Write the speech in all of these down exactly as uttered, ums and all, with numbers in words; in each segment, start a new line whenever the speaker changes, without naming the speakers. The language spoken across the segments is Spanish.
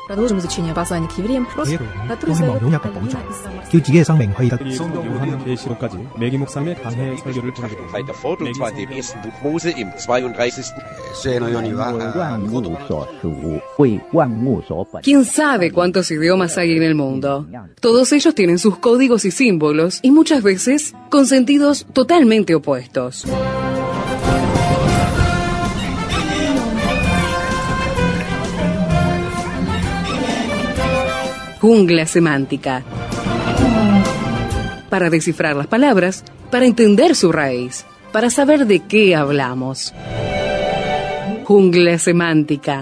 Продолжим изучение послания к евреям, который задает Алина из Самарского.
叫自己嘅生命可以得
성경을 계시록까지 매기 목사님의 강해 설교를 보내드립니다.
Bei der Fotozahl im ersten Buch Mose im zweiunddreißigsten
万物所属，为万物所本。
¿Quién sabe cuántos idiomas hay en el mundo? Todos ellos tienen sus códigos y símbolos, y muchas veces con sentidos totalmente opuestos. Jungla semántica. Para descifrar las palabras, para entender su raíz, para saber de qué hablamos. Jungla semántica.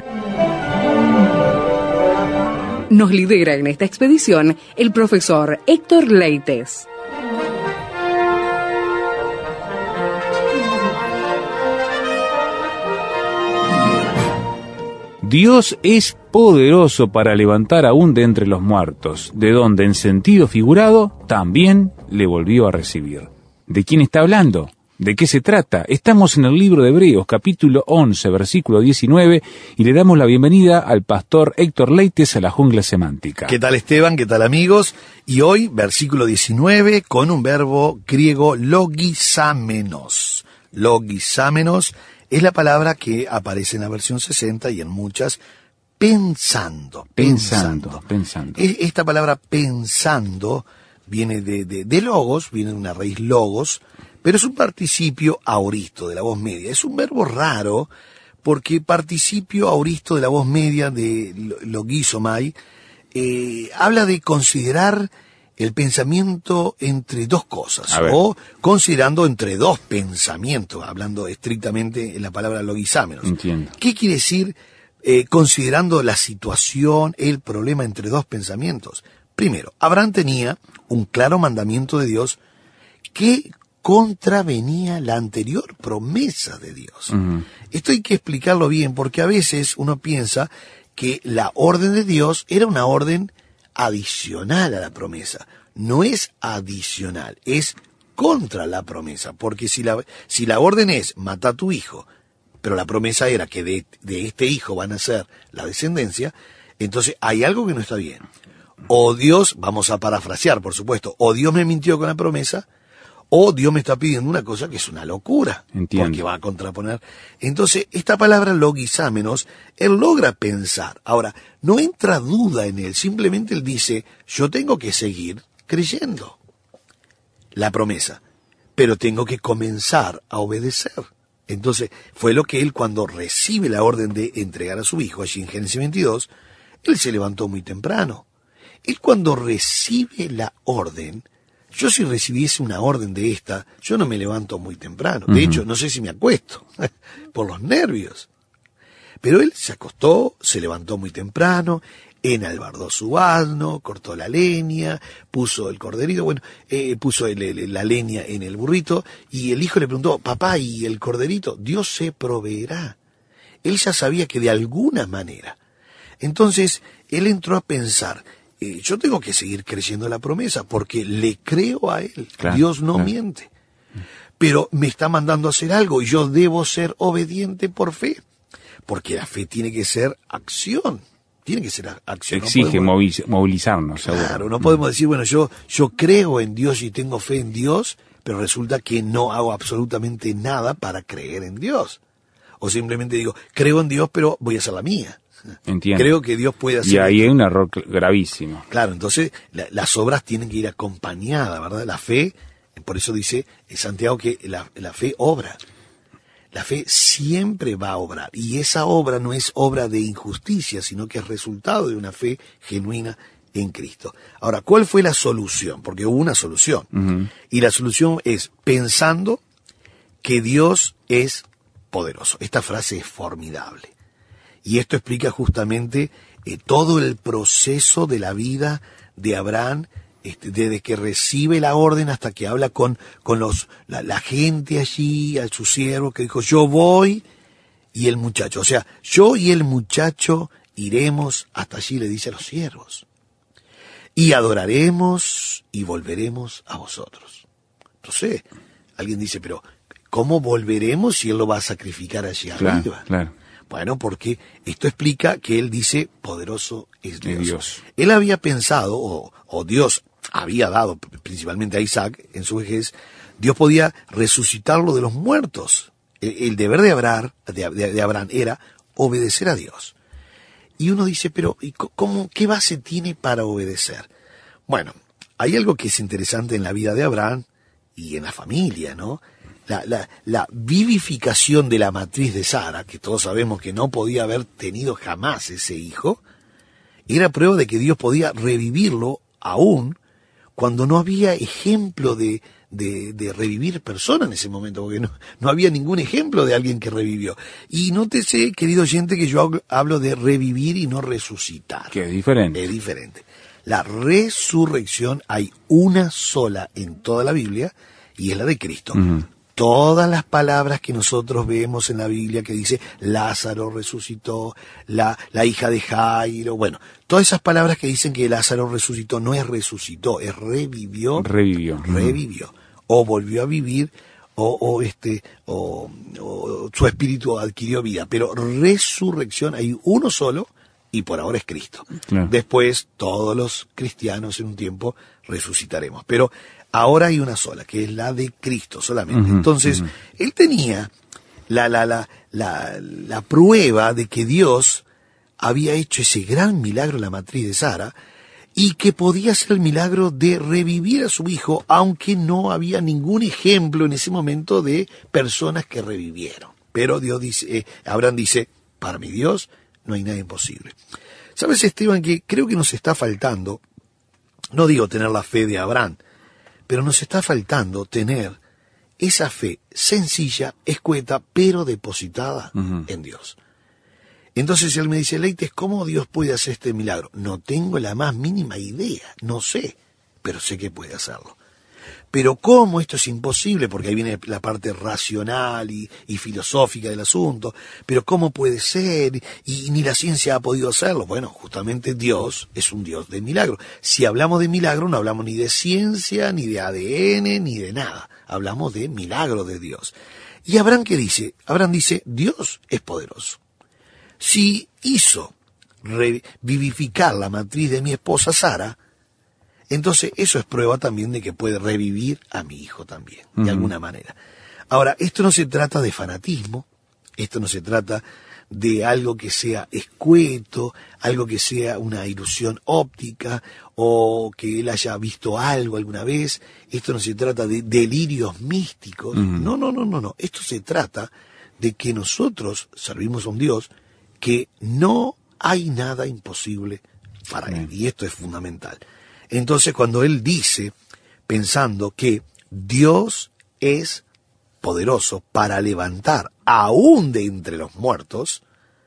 Nos lidera en esta expedición el profesor Héctor Leites.
Dios es poderoso para levantar aún de entre los muertos, de donde en sentido figurado también le volvió a recibir. ¿De quién está hablando? ¿De qué se trata? Estamos en el libro de Hebreos, capítulo once, versículo diecinueve, y le damos la bienvenida al pastor Héctor Leites a la Jungla Semántica.
¿Qué tal, Esteban? ¿Qué tal, amigos? Y hoy, versículo diecinueve, con un verbo griego logisámenos. Logisámenos es la palabra que aparece en la versión sesenta y en muchas, pensando.
Pensando, pensando.
Esta palabra pensando viene de, de, de logos, viene de una raíz logos, pero es un participio auristo de la voz media. Es un verbo raro porque participio auristo de la voz media de logizomai eh, habla de considerar el pensamiento entre dos cosas, o considerando entre dos pensamientos, hablando estrictamente en la palabra logisámenos.
Entiendo.
¿Qué quiere decir eh, considerando la situación, el problema entre dos pensamientos? Primero, Abraham tenía un claro mandamiento de Dios que contravenía la anterior promesa de Dios. Uh-huh. Esto hay que explicarlo bien, porque a veces uno piensa que la orden de Dios era una orden adicional a la promesa. No es adicional, es contra la promesa, porque si la, si la orden es mata a tu hijo, pero la promesa era que de, de este hijo van a ser la descendencia, entonces hay algo que no está bien. O Dios, vamos a parafrasear por supuesto, o Dios me mintió con la promesa, o Dios me está pidiendo una cosa que es una locura.
Entiendo.
Porque va a contraponer. Entonces, esta palabra logisámenos, él logra pensar. Ahora, no entra duda en él, simplemente él dice, yo tengo que seguir creyendo la promesa, pero tengo que comenzar a obedecer. Entonces, fue lo que él, cuando recibe la orden de entregar a su hijo, allí en Génesis veintidós, él se levantó muy temprano. Él, cuando recibe la orden, yo si recibiese una orden de esta, yo no me levanto muy temprano. De uh-huh. hecho, no sé si me acuesto, por los nervios. Pero él se acostó, se levantó muy temprano, enalbardó su asno, cortó la leña, puso el corderito, bueno, eh, puso el, el, la leña en el burrito, y el hijo le preguntó, papá, ¿y el corderito? Dios se proveerá. Él ya sabía que de alguna manera. Entonces, él entró a pensar, Eh, yo tengo que seguir creyendo la promesa porque le creo a él. Claro, Dios no claro. miente. Pero me está mandando a hacer algo y yo debo ser obediente por fe. Porque la fe tiene que ser acción. Tiene que ser acción.
Exige
no podemos,
movilizarnos.
Claro,
seguro.
no podemos decir, bueno, yo, yo creo en Dios y tengo fe en Dios, pero resulta que no hago absolutamente nada para creer en Dios. O simplemente digo, creo en Dios, pero voy a hacer la mía.
Entiendo.
Creo que Dios puede hacer.
Y ahí hay un error gravísimo.
Claro, entonces la, las obras tienen que ir acompañadas, ¿verdad? La fe, por eso dice Santiago que la, la fe obra. La fe siempre va a obrar. Y esa obra no es obra de injusticia, sino que es resultado de una fe genuina en Cristo. Ahora, ¿cuál fue la solución? Porque hubo una solución. Uh-huh. Y la solución es pensando que Dios es poderoso. Esta frase es formidable. Y esto explica justamente eh, todo el proceso de la vida de Abraham, este, desde que recibe la orden hasta que habla con, con los, la, la gente allí, a su siervo, que dijo, yo voy, y el muchacho. O sea, yo y el muchacho iremos hasta allí, le dice a los siervos. Y adoraremos y volveremos a vosotros. Entonces, alguien dice, pero ¿cómo volveremos si él lo va a sacrificar allí
claro,
arriba?
Claro.
Bueno, porque esto explica que él dice, poderoso es Dios.
Dios.
Él había pensado, o, o Dios había dado, principalmente a Isaac, en su vejez, Dios podía resucitarlo de los muertos. El, el deber de Abraham, de, de, de Abraham era obedecer a Dios. Y uno dice, pero ¿y cómo, qué base tiene para obedecer? Bueno, hay algo que es interesante en la vida de Abraham y en la familia, ¿no? La, la, la vivificación de la matriz de Sara, que todos sabemos que no podía haber tenido jamás ese hijo, era prueba de que Dios podía revivirlo aún cuando no había ejemplo de, de, de revivir personas en ese momento, porque no, no había ningún ejemplo de alguien que revivió. Y nótese, querido oyente, que yo hablo de revivir y no resucitar.
Que es diferente.
Es diferente. La resurrección hay una sola en toda la Biblia, y es la de Cristo. Uh-huh. Todas las palabras que nosotros vemos en la Biblia que dice Lázaro resucitó, la, la hija de Jairo, bueno, todas esas palabras que dicen que Lázaro resucitó, no es resucitó, es revivió.
Revivió.
Revivió. O volvió a vivir, o, o este, o, o su espíritu adquirió vida. Pero resurrección hay uno solo, y por ahora es Cristo. Claro. Después, todos los cristianos en un tiempo resucitaremos. Pero ahora hay una sola, que es la de Cristo solamente. Uh-huh, Entonces, uh-huh. él tenía la, la, la, la, la prueba de que Dios había hecho ese gran milagro en la matriz de Sara y que podía hacer el milagro de revivir a su hijo, aunque no había ningún ejemplo en ese momento de personas que revivieron. Pero Dios dice, eh, Abraham dice, para mi Dios no hay nada imposible. ¿Sabes, Esteban, que creo que nos está faltando, no digo tener la fe de Abraham, pero nos está faltando tener esa fe sencilla, escueta, pero depositada uh-huh. en Dios. Entonces él me dice, Leites, ¿cómo Dios puede hacer este milagro? No tengo la más mínima idea, no sé, pero sé que puede hacerlo. Pero ¿cómo esto es imposible? Porque ahí viene la parte racional y, y filosófica del asunto. Pero ¿cómo puede ser? Y, y ni la ciencia ha podido hacerlo. Bueno, justamente Dios es un Dios de milagro. Si hablamos de milagro, no hablamos ni de ciencia, ni de A D N, ni de nada. Hablamos de milagro de Dios. ¿Y Abraham qué dice? Abraham dice, Dios es poderoso. Si hizo revivificar la matriz de mi esposa Sara, entonces eso es prueba también de que puede revivir a mi hijo también, de uh-huh. alguna manera. Ahora, esto no se trata de fanatismo, esto no se trata de algo que sea escueto, algo que sea una ilusión óptica, o que él haya visto algo alguna vez. Esto no se trata de delirios místicos. Uh-huh. No, no, no, no, no. Esto se trata de que nosotros servimos a un Dios que no hay nada imposible para uh-huh. él, y esto es fundamental. Entonces, cuando él dice, pensando que Dios es poderoso para levantar aún de entre los muertos,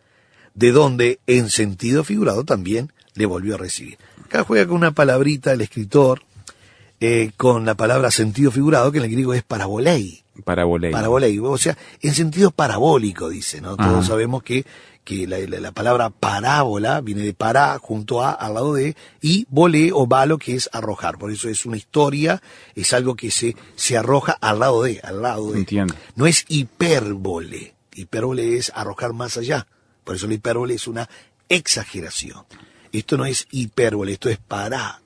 de donde en sentido figurado también le volvió a recibir. Acá juega con una palabrita el escritor, eh, con la palabra sentido figurado, que en el griego es parabolei.
Parabolei.
Parabolei, o sea, en sentido parabólico, dice, ¿no? Todos sabemos que que la, la, la palabra parábola viene de pará, junto a, al lado de, y volé o balo, que es arrojar. Por eso es una historia, es algo que se, se arroja al lado de, al lado de.
Entiendo.
No es hipérbole. Hipérbole es arrojar más allá. Por eso la hipérbole es una exageración. Esto no es hipérbole, esto es parábole.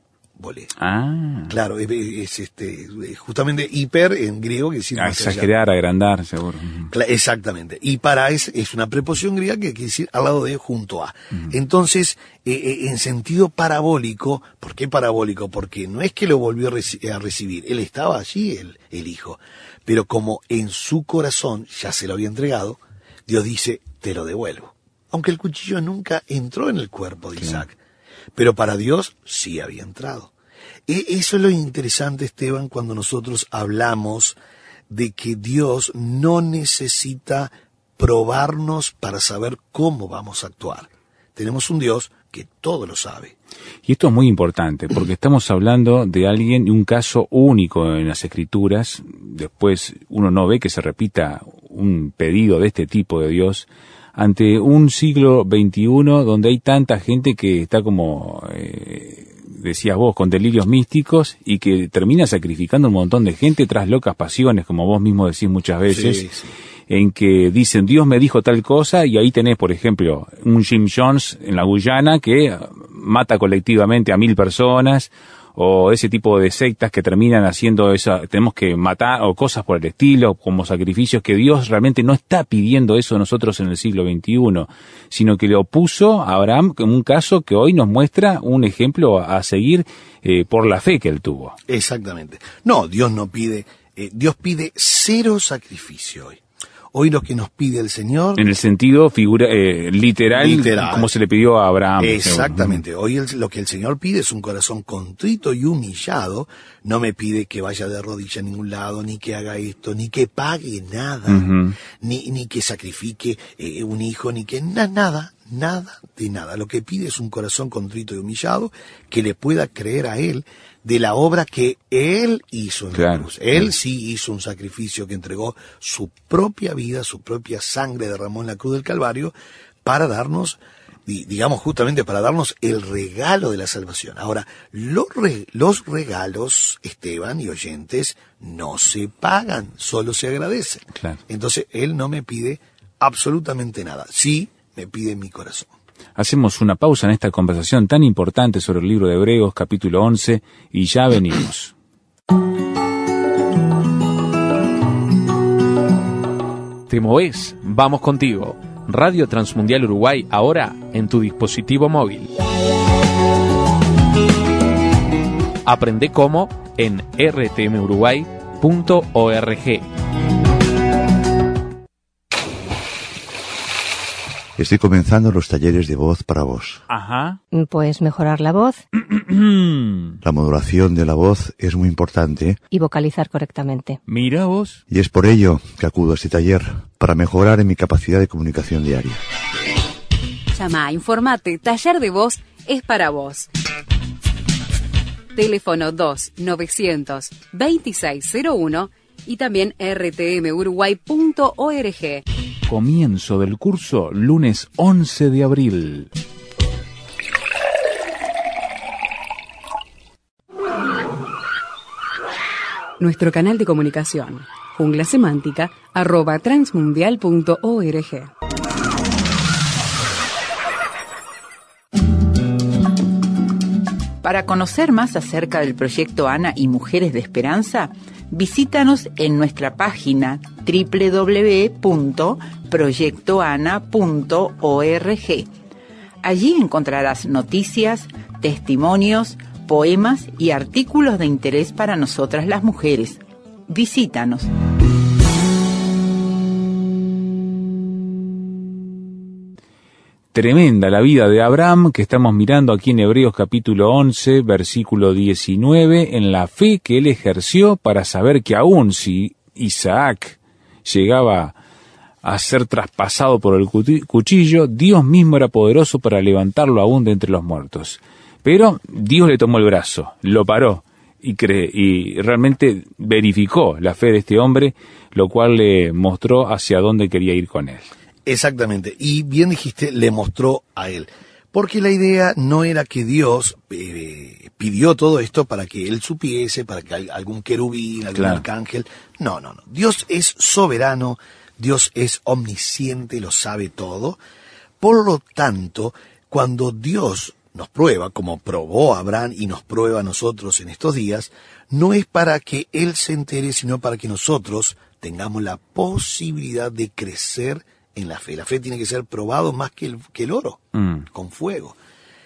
Ah.
Claro, es, es este, justamente hiper en griego que decir
a exagerar, allá. Agrandar, seguro.
Cla- exactamente. Y para es, es una preposición griega que quiere decir al lado de, junto a. Uh-huh. Entonces, eh, eh, en sentido parabólico, ¿por qué parabólico? Porque no es que lo volvió a, reci- a recibir, él estaba allí, el, el hijo. Pero como en su corazón ya se lo había entregado, Dios dice, te lo devuelvo. Aunque el cuchillo nunca entró en el cuerpo de Isaac. Claro. Pero para Dios sí había entrado. E- eso es lo interesante, Esteban, cuando nosotros hablamos de que Dios no necesita probarnos para saber cómo vamos a actuar. Tenemos un Dios que todo lo sabe.
Y esto es muy importante, porque estamos hablando de alguien, de un caso único en las Escrituras. Después uno no ve que se repita un pedido de este tipo de Dios ante un siglo veintiuno donde hay tanta gente que está como, eh, decías vos, con delirios místicos y que termina sacrificando un montón de gente tras locas pasiones, como vos mismo decís muchas veces. Sí, sí. en que dicen Dios me dijo tal cosa, y ahí tenés, por ejemplo, un Jim Jones en la Guyana que mata colectivamente a mil personas, o ese tipo de sectas que terminan haciendo esa, tenemos que matar, o cosas por el estilo, como sacrificios, que Dios realmente no está pidiendo eso a nosotros en el siglo veintiuno, sino que le opuso a Abraham en un caso que hoy nos muestra un ejemplo a seguir eh, por la fe que él tuvo.
Exactamente. No, Dios no pide, eh, Dios pide cero sacrificio hoy. Hoy lo que nos pide el Señor...
En el sentido figura eh, literal, literal, como se le pidió a Abraham.
Exactamente. Según. Hoy el, lo que el Señor pide es un corazón contrito y humillado. No me pide que vaya de rodilla a ningún lado, ni que haga esto, ni que pague nada, uh-huh. ni, ni que sacrifique eh, un hijo, ni que na, nada, nada de nada. Lo que pide es un corazón contrito y humillado que le pueda creer a Él de la obra que Él hizo en claro, la cruz. Él claro. sí hizo un sacrificio que entregó su propia vida, su propia sangre derramó en la cruz del Calvario para darnos, digamos justamente para darnos el regalo de la salvación. Ahora, los, re, los regalos, Esteban y oyentes, no se pagan, solo se agradecen. Claro. Entonces, Él no me pide absolutamente nada. Sí, me pide mi corazón.
Hacemos una pausa en esta conversación tan importante sobre el libro de Hebreos, capítulo once, y ya venimos.
¿Te movés? Vamos contigo. Radio Transmundial Uruguay, ahora en tu dispositivo móvil. Aprende cómo en r t m uruguay punto org.
Estoy comenzando los talleres de voz para vos.
Ajá.
Pues mejorar la voz.
La modulación de la voz es muy importante.
Y vocalizar correctamente.
Mira vos.
Y es por ello que acudo a este taller, para mejorar en mi capacidad de comunicación diaria.
Llama, informate, taller de voz es para vos. Teléfono dos novecientos veintiséis cero uno y también r t m uruguay punto org.
Comienzo del curso lunes once de abril.
Nuestro canal de comunicación, jungla semántica, arroba transmundial punto org.
Para conocer más acerca del proyecto ANA y Mujeres de Esperanza, visítanos en nuestra página doble u doble u doble u punto proyecto ana punto org. Allí encontrarás noticias, testimonios, poemas y artículos de interés para nosotras las mujeres. Visítanos.
Tremenda la vida de Abraham que estamos mirando aquí en Hebreos capítulo once, versículo diecinueve, en la fe que él ejerció para saber que aun si Isaac llegaba a ser traspasado por el cuchillo, Dios mismo era poderoso para levantarlo aún de entre los muertos. Pero Dios le tomó el brazo, lo paró y, cre- y realmente verificó la fe de este hombre, lo cual le mostró hacia dónde quería ir con él.
Exactamente, y bien dijiste, le mostró a él, porque la idea no era que Dios eh, pidió todo esto para que él supiese, para que algún querubín, algún claro. arcángel, no, no, no, Dios es soberano, Dios es omnisciente, lo sabe todo, por lo tanto, cuando Dios nos prueba, como probó a Abraham y nos prueba a nosotros en estos días, no es para que él se entere, sino para que nosotros tengamos la posibilidad de crecer en la fe. La fe tiene que ser probado más que el, que el oro, mm. con fuego.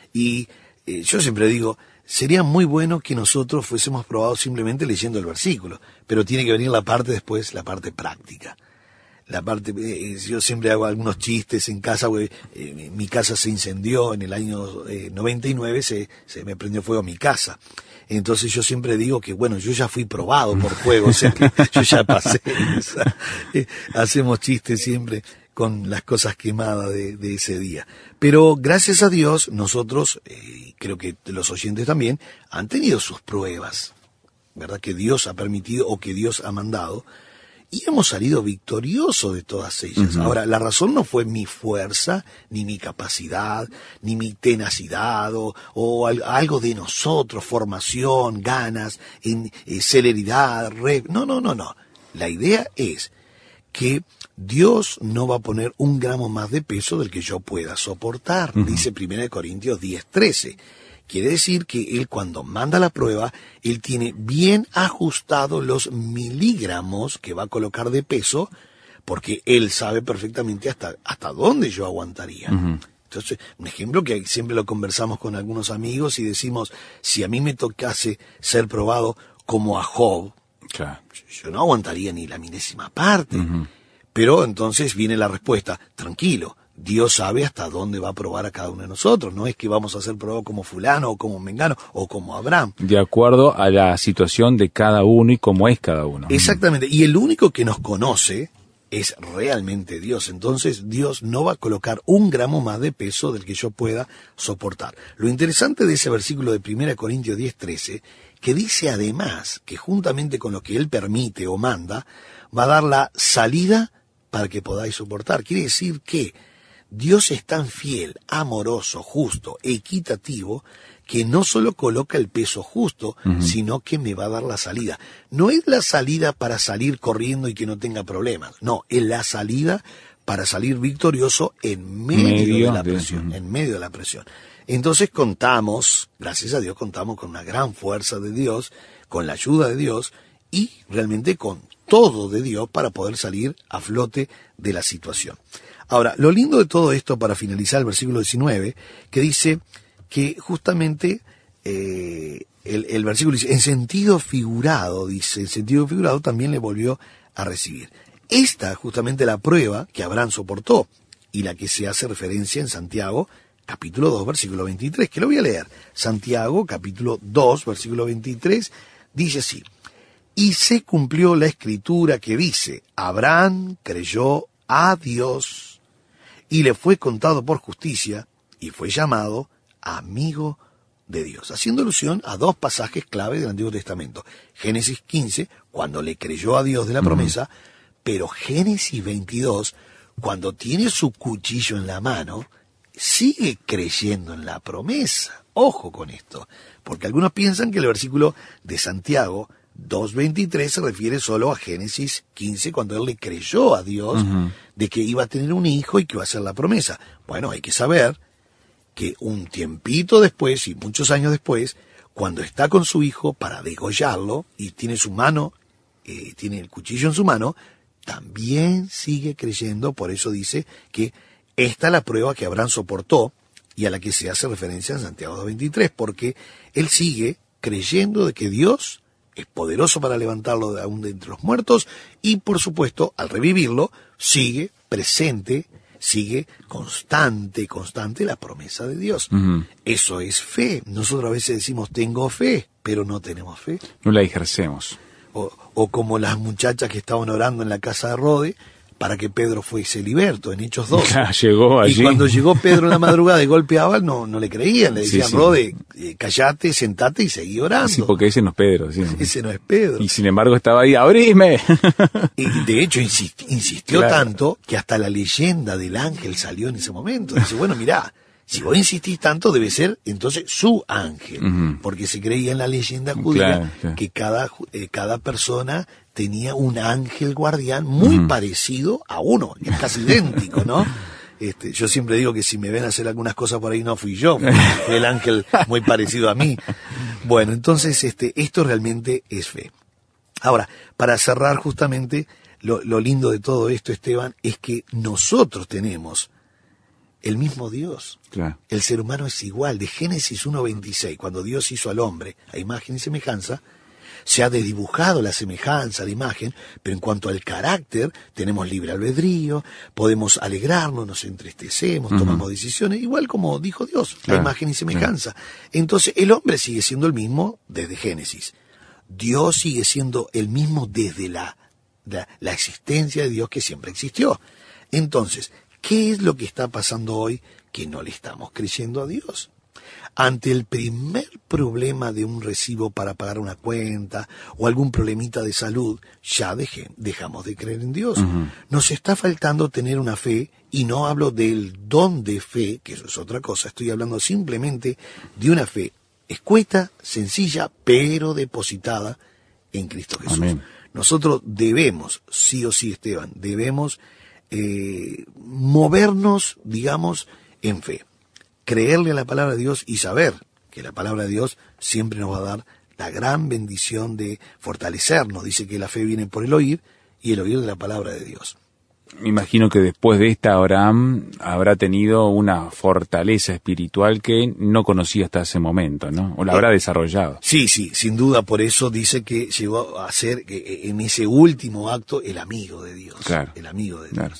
Y eh, yo siempre digo, sería muy bueno que nosotros fuésemos probados simplemente leyendo el versículo, pero tiene que venir la parte después, la parte práctica. La parte, eh, yo siempre hago algunos chistes en casa, porque eh, mi casa se incendió en el año eh, noventa y nueve, se, se me prendió fuego mi casa. Entonces yo siempre digo que, bueno, yo ya fui probado por fuego, o sea que yo ya pasé. Esa, eh, hacemos chistes siempre con las cosas quemadas de, de ese día. Pero gracias a Dios, nosotros, eh, creo que los oyentes también, han tenido sus pruebas, ¿verdad? Que Dios ha permitido o que Dios ha mandado, y hemos salido victoriosos de todas ellas. Uh-huh. Ahora, la razón no fue mi fuerza, ni mi capacidad, ni mi tenacidad, o, o al, algo de nosotros, formación, ganas, en, eh, celeridad, re... no, no, no, no. La idea es que Dios no va a poner un gramo más de peso del que yo pueda soportar, uh-huh. dice primera de Corintios diez, trece. Quiere decir que Él cuando manda la prueba, Él tiene bien ajustados los miligramos que va a colocar de peso, porque Él sabe perfectamente hasta, hasta dónde yo aguantaría. Uh-huh. Entonces, un ejemplo que siempre lo conversamos con algunos amigos y decimos, si a mí me tocase ser probado como a Job, claro. yo no aguantaría ni la milésima parte. Uh-huh. Pero entonces viene la respuesta, tranquilo, Dios sabe hasta dónde va a probar a cada uno de nosotros. No es que vamos a ser probados como fulano o como mengano o como Abraham.
De acuerdo a la situación de cada uno y cómo es cada uno.
Exactamente. Y el único que nos conoce es realmente Dios. Entonces Dios no va a colocar un gramo más de peso del que yo pueda soportar. Lo interesante de ese versículo de primera de Corintios diez, trece, que dice además que juntamente con lo que Él permite o manda, va a dar la salida para que podáis soportar. Quiere decir que Dios es tan fiel, amoroso, justo, equitativo, que no solo coloca el peso justo, uh-huh. sino que me va a dar la salida. No es la salida para salir corriendo y que no tenga problemas. No, es la salida para salir victorioso en medio, medio de la presión, de... en medio de la presión. Entonces contamos, gracias a Dios, contamos con una gran fuerza de Dios, con la ayuda de Dios y realmente con todo de Dios para poder salir a flote de la situación. Ahora, lo lindo de todo esto, para finalizar el versículo diecinueve, que dice que justamente eh, el, el versículo dice, en sentido figurado, dice, en sentido figurado también le volvió a recibir. Esta justamente la prueba que Abraham soportó y la que se hace referencia en Santiago, capítulo dos, versículo veintitrés, que lo voy a leer. Santiago, capítulo dos, versículo veintitrés, dice así, y se cumplió la escritura que dice, Abraham creyó a Dios y le fue contado por justicia y fue llamado amigo de Dios, haciendo alusión a dos pasajes clave del Antiguo Testamento. Génesis quince, cuando le creyó a Dios de la promesa, uh-huh. pero Génesis veintidós, cuando tiene su cuchillo en la mano, sigue creyendo en la promesa. Ojo con esto, porque algunos piensan que el versículo de Santiago dos veintitrés se refiere solo a Génesis quince, cuando él le creyó a Dios uh-huh. de que iba a tener un hijo y que iba a hacer la promesa. Bueno, hay que saber que un tiempito después y muchos años después, cuando está con su hijo para degollarlo y tiene su mano, eh, tiene el cuchillo en su mano, también sigue creyendo. Por eso dice que esta es la prueba que Abraham soportó y a la que se hace referencia en Santiago dos veintitrés, porque él sigue creyendo de que Dios es poderoso para levantarlo de aún de entre los muertos y, por supuesto, al revivirlo, sigue presente, sigue constante, constante la promesa de Dios. Uh-huh. Eso es fe. Nosotros a veces decimos, tengo fe, pero no tenemos fe.
No la ejercemos.
O, o como las muchachas que estaban orando en la casa de Rode, para que Pedro fuese liberto, en Hechos dos.
Ya, llegó allí.
Y cuando llegó Pedro en la madrugada y golpeaba, no, no le creían, le decían, sí, sí. Rode, eh, callate, sentate y seguí orando.
Sí, porque ese no es Pedro. Sí.
Ese no es Pedro.
Y sin embargo estaba ahí, abrime.
Y de hecho insist, insistió claro. tanto que hasta la leyenda del ángel salió en ese momento. Dice, bueno, mirá, si vos insistís tanto, debe ser entonces su ángel. Uh-huh. Porque se creía en la leyenda judía claro, claro. que cada, eh, cada persona tenía un ángel guardián muy uh-huh. parecido a uno, es casi idéntico, ¿no? Este, yo siempre digo que si me ven hacer algunas cosas por ahí no fui yo, fue el ángel muy parecido a mí. Bueno, entonces este, esto realmente es fe. Ahora, para cerrar justamente, lo, lo lindo de todo esto, Esteban, es que nosotros tenemos el mismo Dios. Claro. El ser humano es igual. De Génesis uno veintiséis, cuando Dios hizo al hombre a imagen y semejanza, se ha desdibujado la semejanza, la imagen, pero en cuanto al carácter, tenemos libre albedrío, podemos alegrarnos, nos entristecemos, uh-huh. tomamos decisiones, igual como dijo Dios, claro, a imagen y semejanza. Claro. Entonces, el hombre sigue siendo el mismo desde Génesis. Dios sigue siendo el mismo desde la, la, la existencia de Dios que siempre existió. Entonces, ¿qué es lo que está pasando hoy que no le estamos creyendo a Dios? Ante el primer problema de un recibo para pagar una cuenta o algún problemita de salud, ya dejé, dejamos de creer en Dios. Uh-huh. Nos está faltando tener una fe, y no hablo del don de fe, que eso es otra cosa, estoy hablando simplemente de una fe escueta, sencilla, pero depositada en Cristo Jesús. Amén. nosotros debemos, sí o sí, Esteban, debemos eh, movernos, digamos, en fe. Creerle a la palabra de Dios y saber que la palabra de Dios siempre nos va a dar la gran bendición de fortalecernos. Dice que la fe viene por el oír y el oír de la palabra de Dios.
Me imagino que después de esta Abraham habrá tenido una fortaleza espiritual que no conocía hasta ese momento, ¿no? O la habrá desarrollado.
Sí, sí, sin duda, por eso dice que llegó a ser en ese último acto el amigo de Dios.
Claro.
El amigo de
Claro.
Dios.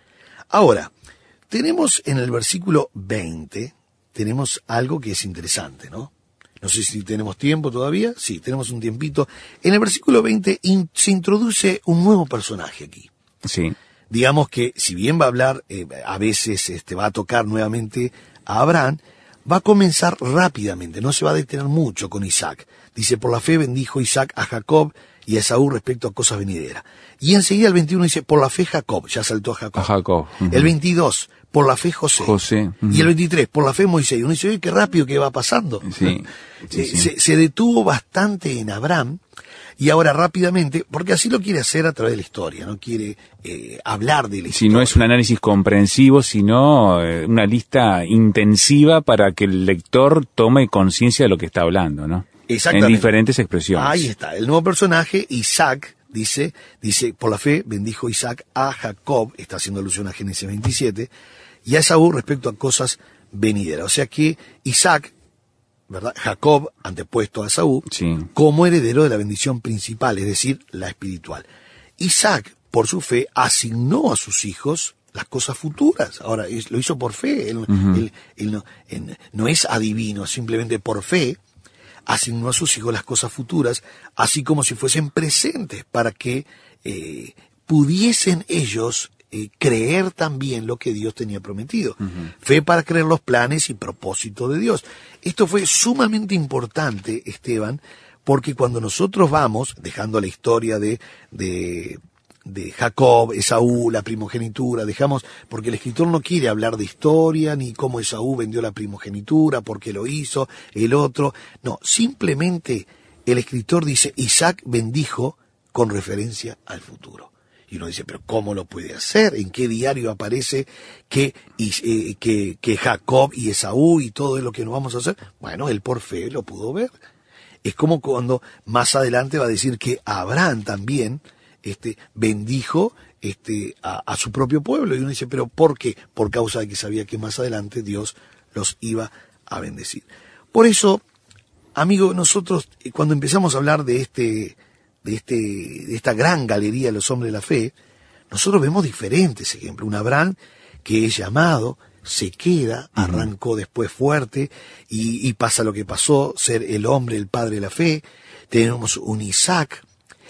Ahora, tenemos en el versículo veinte, tenemos algo que es interesante, ¿no? No sé si tenemos tiempo todavía. Sí, tenemos un tiempito. En el versículo veinte in, se introduce un nuevo personaje aquí.
Sí.
Digamos que, si bien va a hablar, eh, a veces este, va a tocar nuevamente a Abraham, va a comenzar rápidamente, no se va a detener mucho con Isaac. Dice, por la fe bendijo Isaac a Jacob y a Esaú respecto a cosas venideras. Y enseguida el veintiuno dice, por la fe Jacob, ya saltó a Jacob.
A Jacob. Uh-huh.
El veintidós, por la fe José.
José. Uh-huh.
Y el veintitrés, por la fe Moisés. Y uno dice, oye, qué rápido que va pasando.
Sí. sí, sí.
Se, se detuvo bastante en Abraham. Y ahora rápidamente, porque así lo quiere hacer a través de la historia, no quiere eh, hablar de la historia.
Si no es un análisis comprensivo, sino eh, una lista intensiva para que el lector tome conciencia de lo que está hablando, ¿no?
Exactamente.
En diferentes expresiones.
Ahí está, el nuevo personaje, Isaac, dice, dice, por la fe bendijo Isaac a Jacob, está haciendo alusión a Génesis veintisiete, y a Esaú respecto a cosas venideras. O sea que Isaac, ¿verdad? Jacob, antepuesto a Esaú,
sí,
como heredero de la bendición principal, es decir, la espiritual. Isaac, por su fe, asignó a sus hijos las cosas futuras. Ahora, es, lo hizo por fe. Él, uh-huh. él, él, no, él no es adivino, simplemente por fe asignó a sus hijos las cosas futuras, así como si fuesen presentes, para que eh, pudiesen ellos Eh, creer también lo que Dios tenía prometido. Uh-huh. Fe para creer los planes y propósitos de Dios. Esto fue sumamente importante, Esteban, porque cuando nosotros vamos, dejando la historia de, de, de Jacob, Esaú, la primogenitura, dejamos, porque el escritor no quiere hablar de historia, ni cómo Esaú vendió la primogenitura, porque lo hizo, el otro, no, simplemente el escritor dice, Isaac bendijo con referencia al futuro. Y uno dice, pero ¿cómo lo puede hacer? ¿En qué diario aparece que, eh, que, que Jacob y Esaú y todo lo que nos vamos a hacer? Bueno, él por fe lo pudo ver. Es como cuando más adelante va a decir que Abraham también este, bendijo este, a, a su propio pueblo. Y uno dice, ¿pero por qué? Por causa de que sabía que más adelante Dios los iba a bendecir. Por eso, amigo, nosotros cuando empezamos a hablar de este... de este de esta gran galería de los hombres de la fe, nosotros vemos diferentes ejemplos. Un Abraham que es llamado, se queda, arrancó después fuerte y, y pasa lo que pasó, ser el hombre, el padre de la fe. Tenemos un Isaac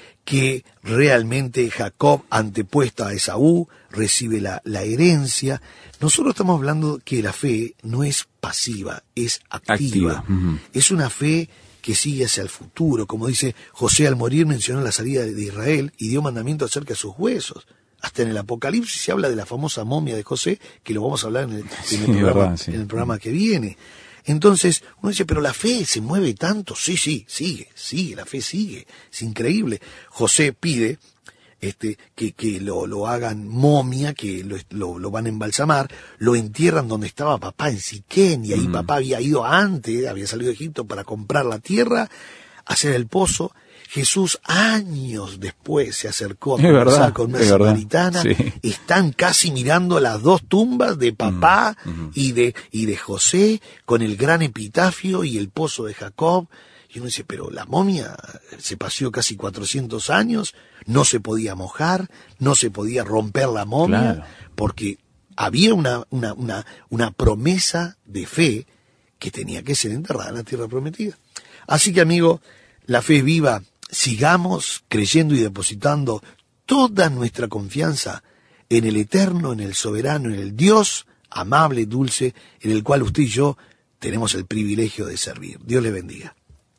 que realmente Jacob, antepuesta a Esaú, recibe la, la herencia. Nosotros estamos hablando que la fe no es pasiva, es activa. activa. Uh-huh. Es una fe que sigue hacia el futuro. Como dice José, al morir mencionó la salida de Israel y dio mandamiento acerca de sus huesos. Hasta en el Apocalipsis se habla de la famosa momia de José, que lo vamos a hablar en el,
sí,
en el, programa,
verdad, sí.
en el programa que viene. Entonces, uno dice, pero la fe se mueve tanto. Sí, sí, sigue, sigue, la fe sigue. Es increíble. José pide este, que, que lo, lo hagan momia, que lo, lo, lo van a embalsamar, lo entierran donde estaba papá en Siquén, y ahí mm. papá había ido antes, había salido de Egipto para comprar la tierra, hacer el pozo. Jesús años después se acercó a conversar con una samaritana, sí. Están casi mirando las dos tumbas de papá mm. Mm. y de y de José, con el gran epitafio y el pozo de Jacob. Y uno dice, pero la momia se paseó casi cuatrocientos años, no se podía mojar, no se podía romper la momia, claro. Porque había una, una, una, una promesa de fe que tenía que ser enterrada en la tierra prometida. Así que, amigo, la fe es viva. Sigamos creyendo y depositando toda nuestra confianza en el eterno, en el soberano, en el Dios amable y dulce, en el cual usted y yo tenemos el privilegio de servir. Dios le bendiga.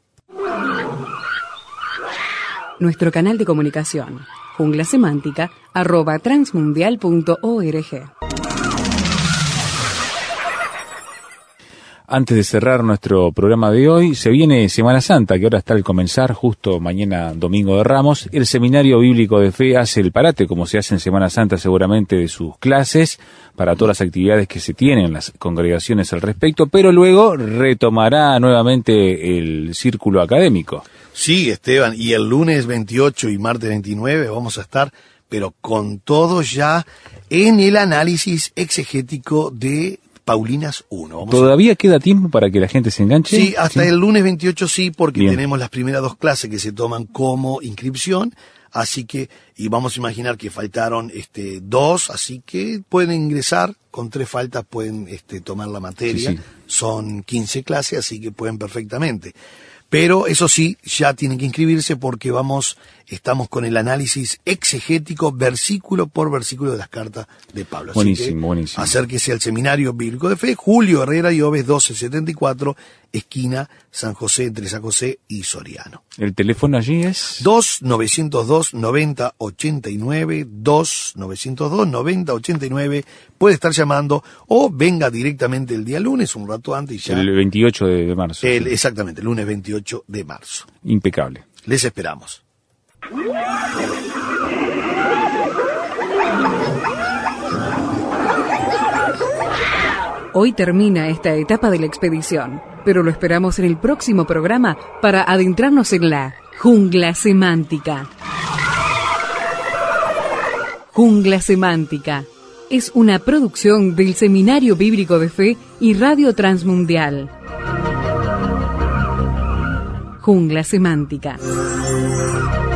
Nuestro canal de comunicación, jungla semántica arroba transmundial punto org.
Antes de cerrar nuestro programa de hoy, se viene Semana Santa, que ahora está al comenzar, justo mañana Domingo de Ramos. El Seminario Bíblico de Fe hace el parate, como se hace en Semana Santa seguramente, de sus clases, para todas las actividades que se tienen en las congregaciones al respecto, pero luego retomará nuevamente el círculo académico.
Sí, Esteban, y el lunes veintiocho y martes veintinueve vamos a estar, pero con todo ya en el análisis exegético de Paulinas uno. Vamos
¿Todavía a... queda tiempo para que la gente se enganche?
Sí, hasta
¿Sí?
el lunes veintiocho sí, porque
Bien.
tenemos las primeras dos clases que se toman como inscripción, así que, y vamos a imaginar que faltaron este dos, así que pueden ingresar, con tres faltas pueden este, tomar la materia,
Sí, sí.
Son quince clases, así que pueden perfectamente. Pero eso sí, ya tienen que inscribirse porque vamos, estamos con el análisis exegético versículo por versículo de las cartas de Pablo. Así
Buenísimo,
que
buenísimo.
acérquese al Seminario Bíblico de Fe, Julio Herrera y Oves doce setenta y cuatro, esquina San José, entre San José y Soriano.
¿El teléfono allí es?
dos novecientos dos noventa ochenta y nueve, dos novecientos dos noventa ochenta y nueve, puede estar llamando o venga directamente el día lunes, un rato antes y ya.
El veintiocho de marzo.
El,
Sí.
exactamente, el lunes veintiocho de marzo.
Impecable.
Les esperamos.
Hoy termina esta etapa de la expedición, pero lo esperamos en el próximo programa para adentrarnos en la jungla semántica. Jungla semántica es una producción del Seminario Bíblico de Fe y Radio Transmundial. Jungla semántica.